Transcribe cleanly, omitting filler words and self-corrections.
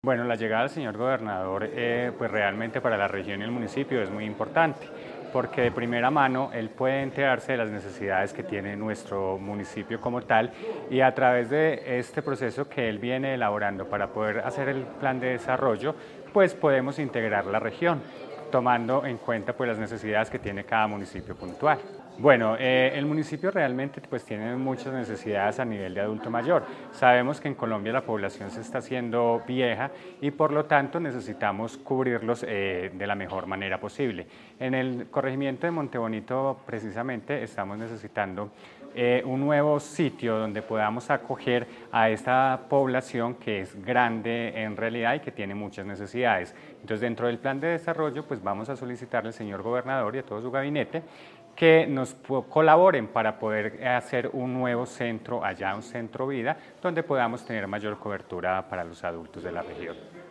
Bueno, la llegada del señor gobernador, pues realmente para la región y el municipio es muy importante, porque de primera mano él puede enterarse de las necesidades que tiene nuestro municipio como tal y a través de este proceso que él viene elaborando para poder hacer el plan de desarrollo, pues podemos integrar la región, tomando en cuenta pues las necesidades que tiene cada municipio puntual. Bueno, el municipio realmente pues tiene muchas necesidades a nivel de adulto mayor. Sabemos que en Colombia la población se está haciendo vieja y por lo tanto necesitamos cubrirlos de la mejor manera posible. En el corregimiento de Montebonito precisamente estamos necesitando un nuevo sitio donde podamos acoger a esta población que es grande en realidad y que tiene muchas necesidades. Entonces, dentro del plan de desarrollo, pues vamos a solicitarle al señor gobernador y a todo su gabinete que nos colaboren para poder hacer un nuevo centro allá, un centro vida, donde podamos tener mayor cobertura para los adultos de la región.